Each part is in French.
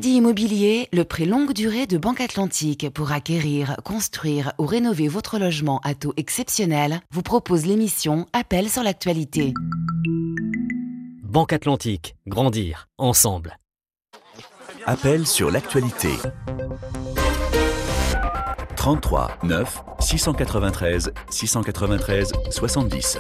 Immobilier, le prêt longue durée de Banque Atlantique pour acquérir, construire ou rénover votre logement à taux exceptionnel vous propose l'émission Appel sur l'actualité. Banque Atlantique, grandir ensemble. Appel sur l'actualité. 33 9 693 693 70.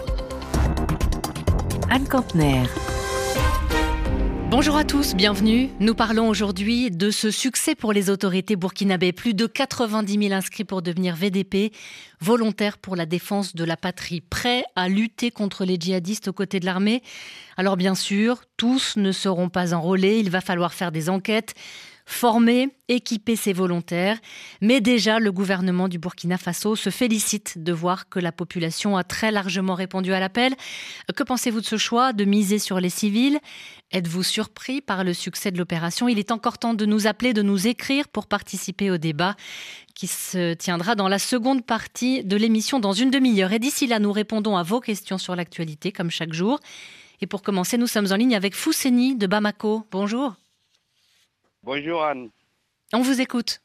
Anne Campner. Bonjour à tous, bienvenue. Nous parlons aujourd'hui de ce succès pour les autorités burkinabées. Plus de 90 000 inscrits pour devenir VDP, volontaires pour la défense de la patrie, prêts à lutter contre les djihadistes aux côtés de l'armée. Alors bien sûr, tous ne seront pas enrôlés, il va falloir faire des enquêtes, former, équiper ces volontaires. Mais déjà, le gouvernement du Burkina Faso se félicite de voir que la population a très largement répondu à l'appel. Que pensez-vous de ce choix de miser sur les civils ? Êtes-vous surpris par le succès de l'opération ? Il est encore temps de nous appeler, de nous écrire pour participer au débat qui se tiendra dans la seconde partie de l'émission dans une demi-heure. Et d'ici là, nous répondons à vos questions sur l'actualité, comme chaque jour. Et pour commencer, nous sommes en ligne avec Fousseni de Bamako. Bonjour. Bonjour Anne. On vous écoute.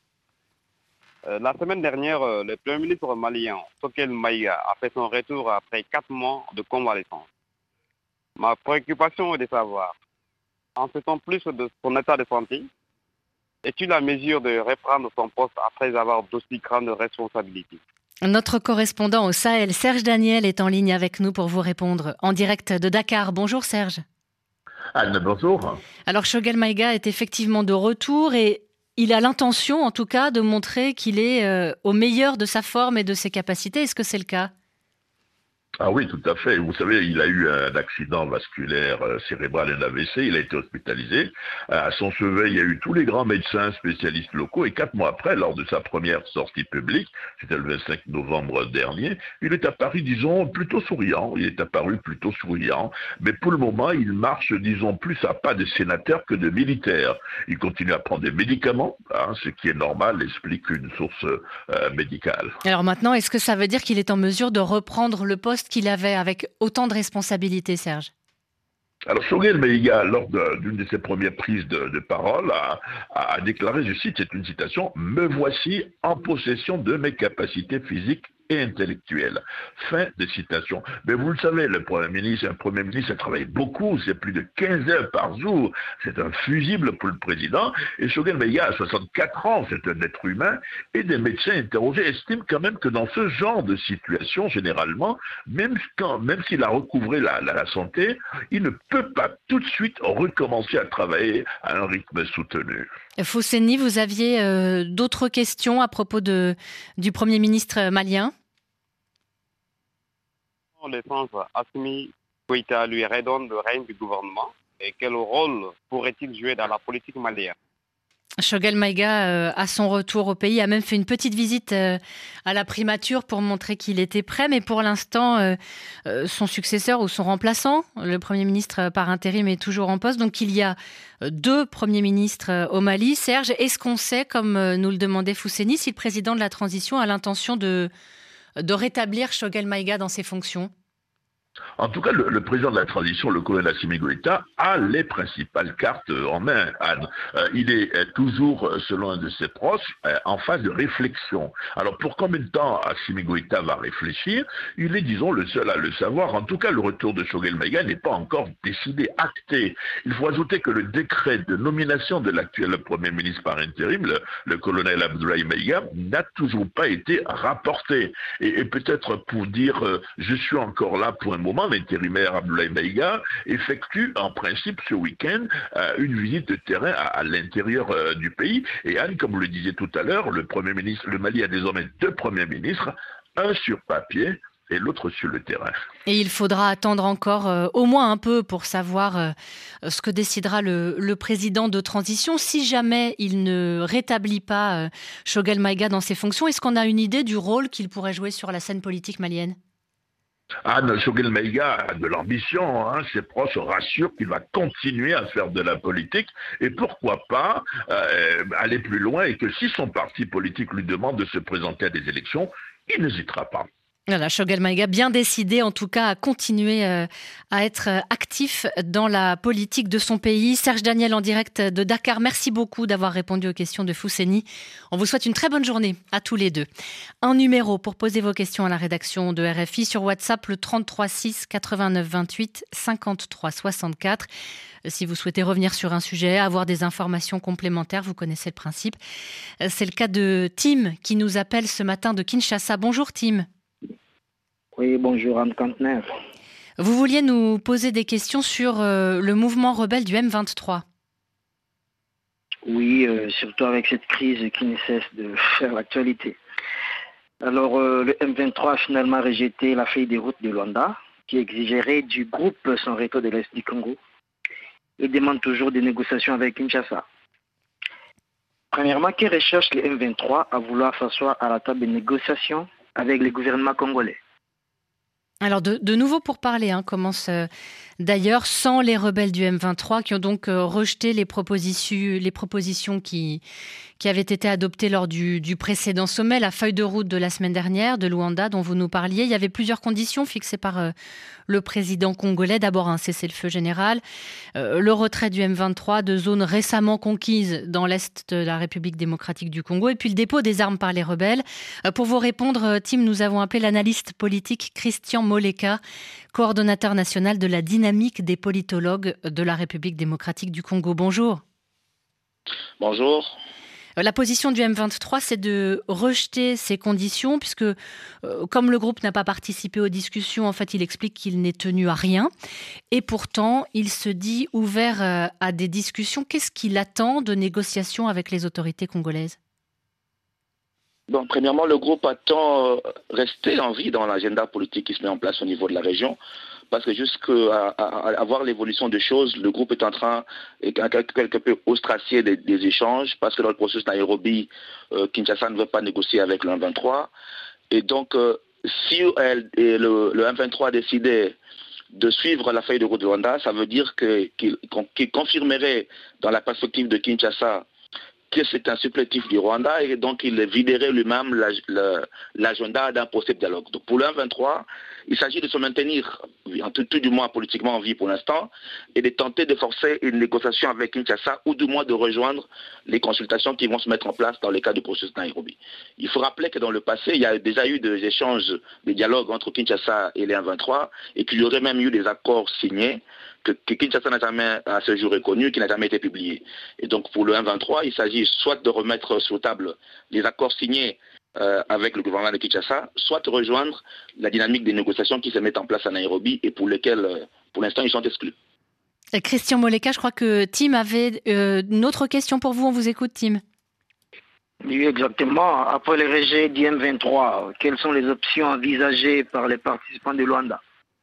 La semaine dernière, le Premier ministre malien, Sokel Maïga, a fait son retour après 4 mois de convalescence. Ma préoccupation est de savoir, en sait-on plus de son état de santé? Est-il à mesure de reprendre son poste après avoir d'aussi grandes responsabilités? Notre correspondant au Sahel, Serge Daniel, est en ligne avec nous pour vous répondre en direct de Dakar. Bonjour Serge. Anne, bonjour. Alors Choguel Maïga est effectivement de retour et il a l'intention en tout cas de montrer qu'il est au meilleur de sa forme et de ses capacités. Est-ce que c'est le cas ? Ah oui, tout à fait. Vous savez, il a eu un accident vasculaire cérébral, un AVC, il a été hospitalisé. À son chevet, il y a eu tous les grands médecins spécialistes locaux et 4 mois après, lors de sa première sortie publique, c'était le 25 novembre dernier, il est apparu, disons, plutôt souriant. Il est apparu plutôt souriant, mais pour le moment, il marche, disons, plus à pas de sénateur que de militaire. Il continue à prendre des médicaments, ce qui est normal, explique une source médicale. Alors maintenant, est-ce que ça veut dire qu'il est en mesure de reprendre le poste qu'il avait avec autant de responsabilités, Serge? Alors, Choguel Maïga, lors d'une de ses premières prises de parole, a déclaré, je cite, c'est une citation, « Me voici en possession de mes capacités physiques et intellectuelle. » Fin de citation. Mais vous le savez, un Premier ministre a travaillé beaucoup, c'est plus de 15 heures par jour. C'est un fusible pour le président. Et Choguel Maïga a 64 ans, c'est un être humain. Et des médecins interrogés estiment quand même que dans ce genre de situation, généralement, même s'il a recouvré la santé, il ne peut pas tout de suite recommencer à travailler à un rythme soutenu. Fousseni, vous aviez d'autres questions à propos du Premier ministre malien? Le centre Assimi Goïta lui redonne le règne du gouvernement et quel rôle pourrait-il jouer dans la politique malienne? Choguel Maïga, à son retour au pays, a même fait une petite visite à la primature pour montrer qu'il était prêt. Mais pour l'instant, son successeur ou son remplaçant, le Premier ministre par intérim, est toujours en poste. Donc il y a 2 premiers ministres au Mali. Serge, est-ce qu'on sait, comme nous le demandait Fousseni, si le président de la transition a l'intention de rétablir Choguel Maïga dans ses fonctions? En tout cas, le président de la transition, le colonel Assimi Goïta, a les principales cartes en main, Anne. Il est toujours, selon un de ses proches, en phase de réflexion. Alors, pour combien de temps Assimi Goïta va réfléchir? Il est, disons, le seul à le savoir. En tout cas, le retour de Choguel Maïga n'est pas encore décidé, acté. Il faut ajouter que le décret de nomination de l'actuel Premier ministre par intérim, le colonel Abdoulaye Maïga, n'a toujours pas été rapporté. Et peut-être pour dire, je suis encore là pour un moment, l'intérimaire Abdoulaye Maïga effectue en principe ce week-end une visite de terrain à l'intérieur du pays. Et Anne, comme vous le disiez tout à l'heure, le Mali a désormais 2 premiers ministres, un sur papier et l'autre sur le terrain. Et il faudra attendre encore au moins un peu pour savoir ce que décidera le président de transition. Si jamais il ne rétablit pas Choguel Maïga dans ses fonctions, est-ce qu'on a une idée du rôle qu'il pourrait jouer sur la scène politique malienne? Choguel Maïga a de l'ambition, ses proches rassurent qu'il va continuer à faire de la politique et pourquoi pas aller plus loin et que si son parti politique lui demande de se présenter à des élections, il n'hésitera pas. Voilà, Choguel Maïga, bien décidé en tout cas à continuer à être actif dans la politique de son pays. Serge Daniel en direct de Dakar, merci beaucoup d'avoir répondu aux questions de Fousseni. On vous souhaite une très bonne journée à tous les deux. Un numéro pour poser vos questions à la rédaction de RFI sur WhatsApp, le 33 6 89 28 53 64. Si vous souhaitez revenir sur un sujet, avoir des informations complémentaires, vous connaissez le principe. C'est le cas de Tim qui nous appelle ce matin de Kinshasa. Bonjour Tim. Oui, bonjour Anne Kantner. Vous vouliez nous poser des questions sur le mouvement rebelle du M23. Oui, surtout avec cette crise qui ne cesse de faire l'actualité. Alors, le M23 a finalement rejeté la feuille de route de Luanda, qui exigerait du groupe son retour de l'Est du Congo. Il demande toujours des négociations avec Kinshasa. Premièrement, que recherche le M23 à vouloir s'asseoir à la table de négociation avec le gouvernement congolais? Alors de nouveau pourparlers commence d'ailleurs sans les rebelles du M23 qui ont donc rejeté les propositions qui avaient été adoptées lors du précédent sommet, la feuille de route de la semaine dernière de Luanda dont vous nous parliez. Il y avait plusieurs conditions fixées par le président congolais. D'abord un cessez-le-feu général, le retrait du M23 de zones récemment conquises dans l'est de la République démocratique du Congo et puis le dépôt des armes par les rebelles. Pour vous répondre, Tim, nous avons appelé l'analyste politique Christian Moleka, coordonnateur national de la dynamique des politologues de la République démocratique du Congo. Bonjour. Bonjour. La position du M23, c'est de rejeter ces conditions, puisque comme le groupe n'a pas participé aux discussions, en fait, il explique qu'il n'est tenu à rien. Et pourtant, il se dit ouvert à des discussions. Qu'est-ce qu'il attend de négociations avec les autorités congolaises ? Bon, premièrement, le groupe attend rester en vie dans l'agenda politique qui se met en place au niveau de la région. Parce que jusqu'à voir l'évolution des choses, le groupe est en train, quelque peu ostracier des échanges, parce que dans le processus Nairobi, Kinshasa ne veut pas négocier avec le M23. Et donc, si le M23 a décidé de suivre la feuille de route de Rwanda, ça veut dire qu'il confirmerait dans la perspective de Kinshasa que c'est un supplétif du Rwanda et donc il viderait lui-même l'agenda d'un possible dialogue. Donc pour le M23, il s'agit de se maintenir, tout du moins politiquement en vie pour l'instant, et de tenter de forcer une négociation avec Kinshasa ou du moins de rejoindre les consultations qui vont se mettre en place dans le cadre du processus Nairobi. Il faut rappeler que dans le passé, il y a déjà eu des échanges, des dialogues entre Kinshasa et les M23 et qu'il y aurait même eu des accords signés que Kinshasa n'a jamais à ce jour reconnu, qui n'a jamais été publié. Et donc pour le M23, il s'agit soit de remettre sur table les accords signés avec le gouvernement de Kinshasa, soit de rejoindre la dynamique des négociations qui se mettent en place à Nairobi et pour lesquelles, pour l'instant, ils sont exclus. Christian Moleka, je crois que Tim avait une autre question pour vous. On vous écoute, Tim. Oui, exactement. Après le rejet du M23, quelles sont les options envisagées par les participants de Luanda?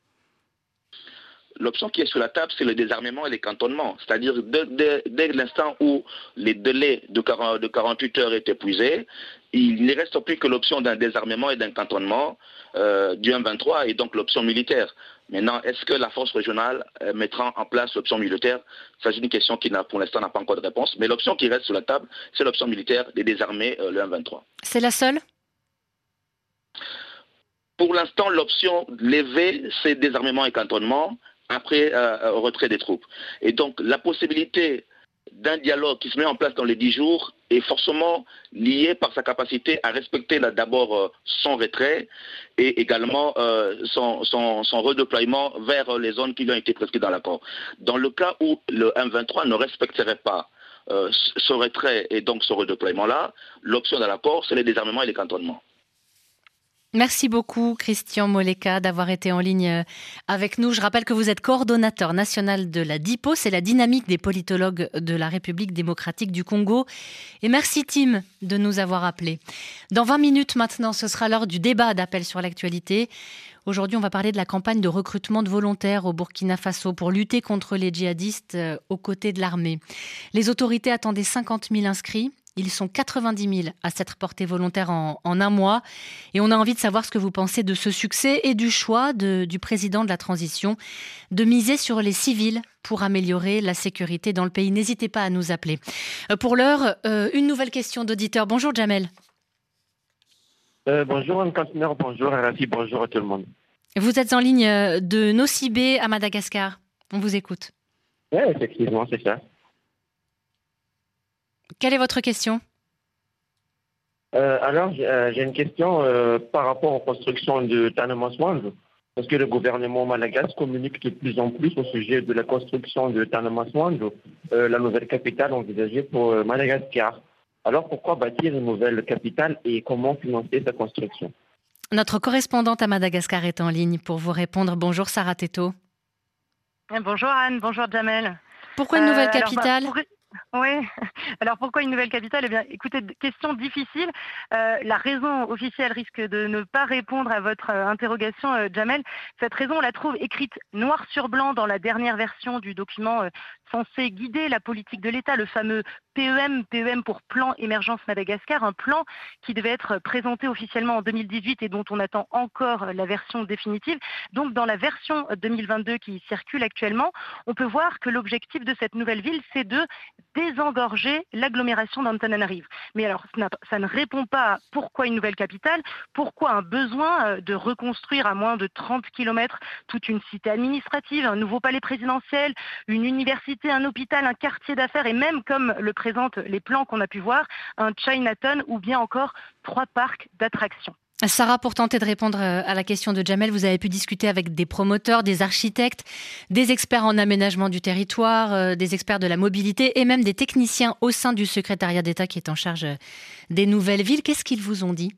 L'option qui est sur la table, c'est le désarmement et les cantonnements. C'est-à-dire, dès l'instant où les délais de 48 heures est épuisé, il ne reste plus que l'option d'un désarmement et d'un cantonnement du M23 et donc l'option militaire. Maintenant, est-ce que la force régionale mettra en place l'option militaire? Ça, c'est une question qui, pour l'instant, n'a pas encore de réponse. Mais l'option qui reste sur la table, c'est l'option militaire de désarmer le M23. C'est la seule? Pour l'instant, l'option levée, c'est désarmement et cantonnement après retrait des troupes. Et donc, la possibilité d'un dialogue qui se met en place dans les 10 jours est forcément liée par sa capacité à respecter d'abord son retrait et également son redéploiement vers les zones qui lui ont été prescrites dans l'accord. Dans le cas où le M23 ne respecterait pas ce retrait et donc ce redéploiement-là, l'option de l'accord, c'est le désarmement et les cantonnements. Merci beaucoup, Christian Moleka, d'avoir été en ligne avec nous. Je rappelle que vous êtes coordonnateur national de la DIPO, c'est la dynamique des politologues de la République démocratique du Congo. Et merci, Tim, de nous avoir appelés. Dans 20 minutes maintenant, ce sera l'heure du débat d'appel sur l'actualité. Aujourd'hui, on va parler de la campagne de recrutement de volontaires au Burkina Faso pour lutter contre les djihadistes aux côtés de l'armée. Les autorités attendaient 50 000 inscrits. Ils sont 90 000 à s'être portés volontaires en un mois. Et on a envie de savoir ce que vous pensez de ce succès et du choix du président de la transition de miser sur les civils pour améliorer la sécurité dans le pays. N'hésitez pas à nous appeler. Pour l'heure, une nouvelle question d'auditeur. Bonjour Jamel. Bonjour Anne Cantiner, bonjour Rafi, bonjour à tout le monde. Vous êtes en ligne de Nosibé à Madagascar. On vous écoute. Oui, effectivement, c'est ça. Quelle est votre question ? Alors, j'ai une question par rapport aux constructions de Tanamaswand. Parce que le gouvernement malagasy communique de plus en plus au sujet de la construction de Tanamaswand, la nouvelle capitale envisagée pour Madagascar. Alors, pourquoi bâtir une nouvelle capitale et comment financer sa construction ? Notre correspondante à Madagascar est en ligne pour vous répondre. Bonjour Sarah Teto. Bonjour Anne, bonjour Jamel. Pourquoi une nouvelle capitale ? Oui, alors pourquoi une nouvelle capitale ? Eh bien, écoutez, question difficile. La raison officielle risque de ne pas répondre à votre interrogation, Jamel. Cette raison, on la trouve écrite noir sur blanc dans la dernière version du document censé guider la politique de l'État, le fameux PEM pour Plan Émergence Madagascar, un plan qui devait être présenté officiellement en 2018 et dont on attend encore la version définitive. Donc dans la version 2022 qui circule actuellement, on peut voir que l'objectif de cette nouvelle ville, c'est de désengorger l'agglomération d'Antananarivo. Mais alors, ça ne répond pas à pourquoi une nouvelle capitale, pourquoi un besoin de reconstruire à moins de 30 km toute une cité administrative, un nouveau palais présidentiel, une université, un hôpital, un quartier d'affaires et même, comme le présentent les plans qu'on a pu voir, un Chinatown ou bien encore 3 parcs d'attractions. Sarah, pour tenter de répondre à la question de Jamel, vous avez pu discuter avec des promoteurs, des architectes, des experts en aménagement du territoire, des experts de la mobilité et même des techniciens au sein du secrétariat d'État qui est en charge des nouvelles villes. Qu'est-ce qu'ils vous ont dit ?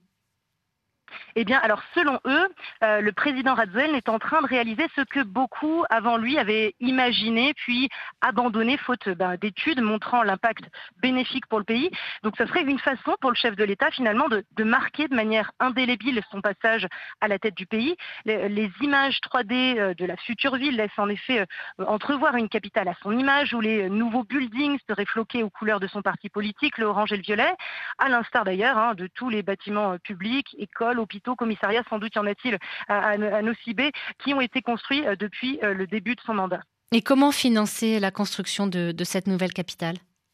Eh bien, alors selon eux, le président Radzuel est en train de réaliser ce que beaucoup avant lui avaient imaginé puis abandonné faute d'études montrant l'impact bénéfique pour le pays. Donc ce serait une façon pour le chef de l'État finalement de marquer de manière indélébile son passage à la tête du pays. Les images 3D de la future ville laissent en effet entrevoir une capitale à son image où les nouveaux buildings seraient floqués aux couleurs de son parti politique, le orange et le violet, à l'instar d'ailleurs de tous les bâtiments publics, écoles, hôpitaux, commissariats, sans doute y en a-t-il à Nosibé, qui ont été construits depuis le début de son mandat. Et comment financer la construction de cette nouvelle capitale ?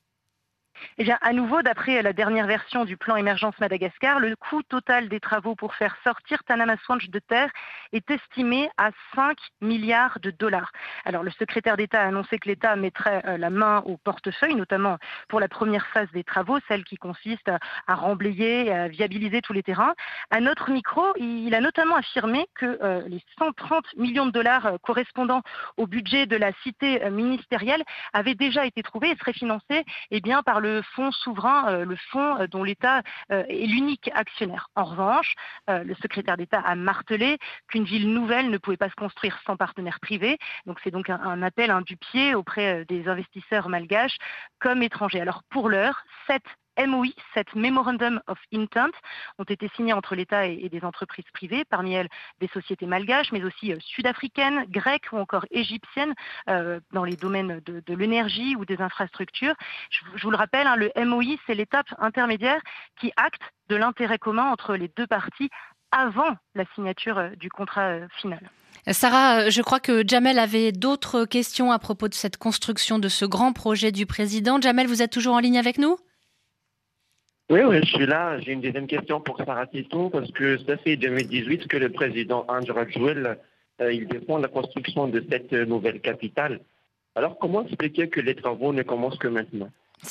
Eh bien, à nouveau, d'après la dernière version du plan Émergence Madagascar, le coût total des travaux pour faire sortir Tanamaswand de terre est estimé à 5 milliards de dollars. Alors, le secrétaire d'État a annoncé que l'État mettrait la main au portefeuille, notamment pour la première phase des travaux, celle qui consiste à remblayer, à viabiliser tous les terrains. À notre micro, il a notamment affirmé que les 130 millions de dollars correspondant au budget de la cité ministérielle avaient déjà été trouvés et seraient financés par le fonds souverain, le fonds dont l'État est l'unique actionnaire. En revanche, le secrétaire d'État a martelé qu'une ville nouvelle ne pouvait pas se construire sans partenaire privé. Donc c'est donc un appel du pied auprès des investisseurs malgaches comme étrangers. Alors pour l'heure, 7 MOI, 7 Memorandum of Intent, ont été signés entre l'État et des entreprises privées, parmi elles des sociétés malgaches, mais aussi sud-africaines, grecques ou encore égyptiennes, dans les domaines de l'énergie ou des infrastructures. Je vous le rappelle, le MOI, c'est l'étape intermédiaire qui acte de l'intérêt commun entre les deux parties avant la signature du contrat final. Sarah, je crois que Jamel avait d'autres questions à propos de cette construction de ce grand projet du président. Jamel, vous êtes toujours en ligne avec nous ? Oui, je suis là. J'ai une deuxième question pour Sarah Teto, parce que ça fait 2018 que le président Andry Rajoelina il défend la construction de cette nouvelle capitale. Alors, comment expliquer que les travaux ne commencent que maintenant ? Sarah ?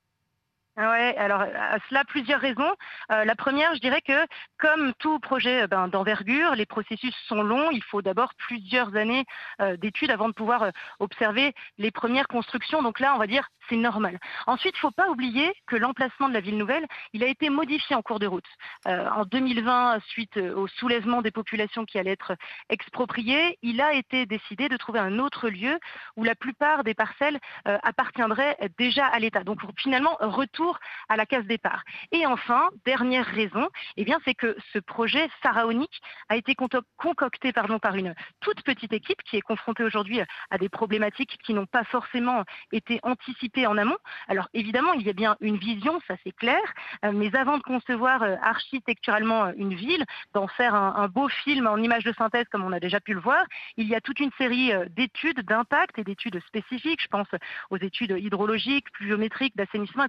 Oui, alors à cela, plusieurs raisons. La première, je dirais que comme tout projet d'envergure, les processus sont longs. Il faut d'abord plusieurs années d'études avant de pouvoir observer les premières constructions. Donc là, on va dire, c'est normal. Ensuite, il ne faut pas oublier que l'emplacement de la ville nouvelle, il a été modifié en cours de route. En 2020, suite au soulèvement des populations qui allaient être expropriées, il a été décidé de trouver un autre lieu où la plupart des parcelles appartiendraient déjà à l'État. Donc finalement, retour à la case départ. Et enfin, dernière raison, c'est que ce projet pharaonique a été concocté par une toute petite équipe qui est confrontée aujourd'hui à des problématiques qui n'ont pas forcément été anticipées en amont. Alors évidemment, il y a bien une vision, ça c'est clair, mais avant de concevoir architecturalement une ville, d'en faire un beau film en images de synthèse comme on a déjà pu le voir, il y a toute une série d'études d'impact et d'études spécifiques, je pense aux études hydrologiques, pluviométriques, d'assainissement, etc.,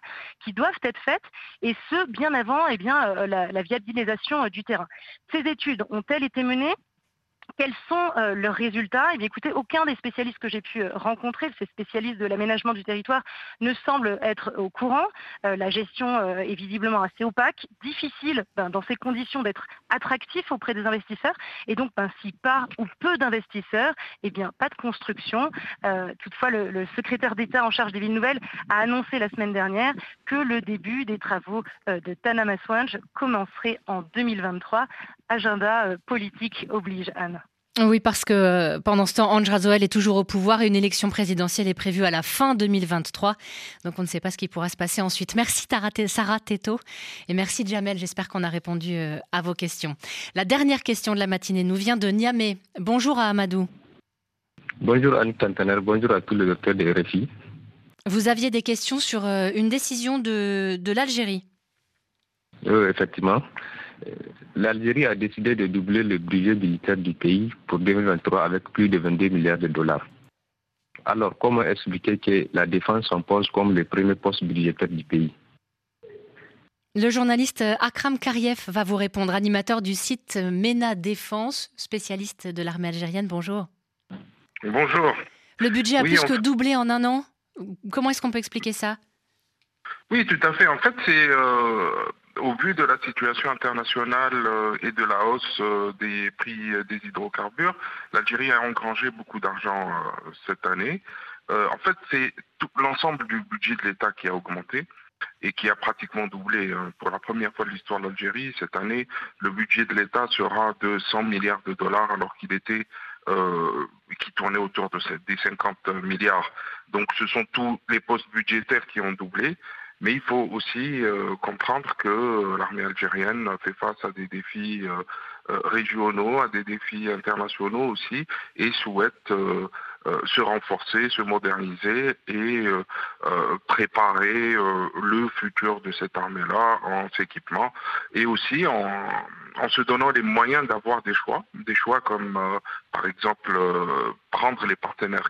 qui doivent être faites, et ce, bien avant la viabilisation du terrain. Ces études ont-elles été menées ? Quels sont leurs résultats ? Eh bien, écoutez, aucun des spécialistes que j'ai pu rencontrer, ces spécialistes de l'aménagement du territoire, ne semble être au courant. La gestion est visiblement assez opaque, difficile dans ces conditions d'être attractif auprès des investisseurs. Et donc, si pas ou peu d'investisseurs, eh bien, pas de construction. Toutefois, le secrétaire d'État en charge des villes nouvelles a annoncé la semaine dernière que le début des travaux de Tanamaswanj commencerait en 2023. Agenda politique oblige, Anne. Oui, parce que pendant ce temps, Ange Razoel est toujours au pouvoir et une élection présidentielle est prévue à la fin 2023. Donc on ne sait pas ce qui pourra se passer ensuite. Merci Sarah Teto et merci Jamel. J'espère qu'on a répondu à vos questions. La dernière question de la matinée nous vient de Niamey. Bonjour à Amadou. Bonjour Anne Tantaner, bonjour à tous les docteurs de RFI. Vous aviez des questions sur une décision de l'Algérie. Effectivement. L'Algérie a décidé de doubler le budget militaire du pays pour 2023 avec plus de 22 milliards de dollars. Alors, comment expliquer que la défense s'impose comme le premier poste budgétaire du pays ? Le journaliste Akram Kariev va vous répondre, animateur du site MENA Défense, spécialiste de l'armée algérienne. Bonjour. Bonjour. Le budget a plus que doublé en un an. Comment est-ce qu'on peut expliquer ça ? Oui, tout à fait. En fait, c'est au vu de la situation internationale et de la hausse des prix des hydrocarbures, l'Algérie a engrangé beaucoup d'argent cette année. En fait, c'est tout l'ensemble du budget de l'État qui a augmenté et qui a pratiquement doublé. Pour la première fois de l'histoire de l'Algérie, cette année, le budget de l'État sera de 100 milliards de dollars alors qu'il était qui tournait autour de des 50 milliards. Donc ce sont tous les postes budgétaires qui ont doublé. Mais il faut aussi comprendre que l'armée algérienne fait face à des défis régionaux, à des défis internationaux aussi, et souhaite se renforcer, se moderniser et préparer le futur de cette armée-là en s'équipement et aussi en se donnant les moyens d'avoir des choix comme par exemple prendre les partenaires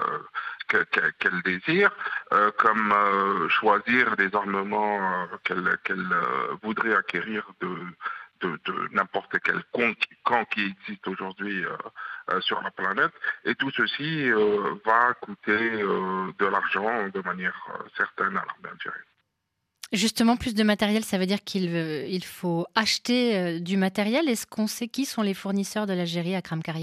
qu'elle désire, comme choisir des armements qu'elle voudrait acquérir de n'importe quel camp qui existe aujourd'hui sur la planète. Et tout ceci va coûter de l'argent de manière certaine à l'armée algérienne. Justement, plus de matériel, ça veut dire qu'il faut acheter du matériel. Est-ce qu'on sait qui sont les fournisseurs de l'Algérie, Akram Kariev ?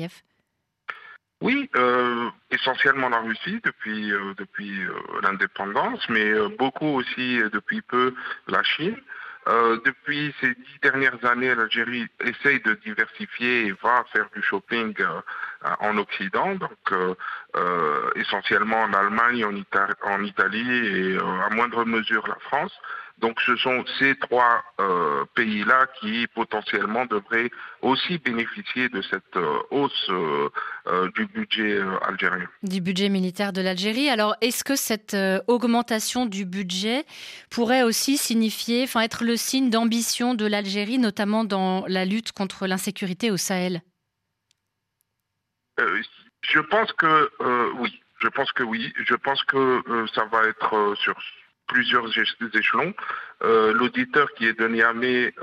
Oui, essentiellement la Russie depuis l'indépendance, mais beaucoup aussi depuis peu la Chine. Depuis ces 10 dernières années, l'Algérie essaye de diversifier et va faire du shopping en Occident, donc essentiellement en Allemagne, en Italie et à moindre mesure la France. Donc ce sont ces trois pays-là qui potentiellement devraient aussi bénéficier de cette hausse du budget algérien. Du budget militaire de l'Algérie. Alors est-ce que cette augmentation du budget pourrait aussi signifier, être le signe d'ambition de l'Algérie, notamment dans la lutte contre l'insécurité au Sahel ? Je pense que oui. Je pense que oui. Je pense que ça va être sur plusieurs échelons. L'auditeur qui est de Niamey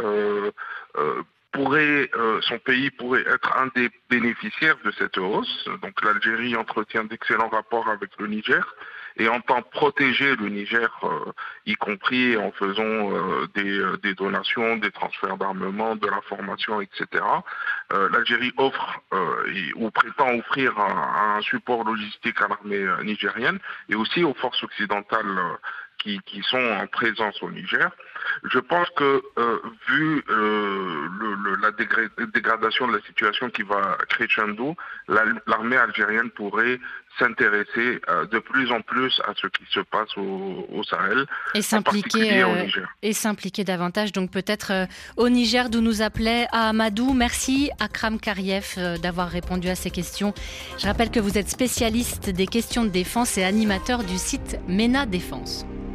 son pays pourrait être un des bénéficiaires de cette hausse. Donc l'Algérie entretient d'excellents rapports avec le Niger et entend protéger le Niger, y compris en faisant des donations, des transferts d'armement, de la formation, etc. L'Algérie offre ou prétend offrir un support logistique à l'armée nigérienne et aussi aux forces occidentales qui sont en présence au Niger. Je pense que vu la dégradation de la situation qui va crescendo, l'armée algérienne pourrait s'intéresser de plus en plus à ce qui se passe au Sahel, et s'impliquer davantage. Donc peut-être au Niger, d'où nous appelait Amadou. Merci Akram Kariev d'avoir répondu à ces questions. Je rappelle que vous êtes spécialiste des questions de défense et animateur du site MENA Défense.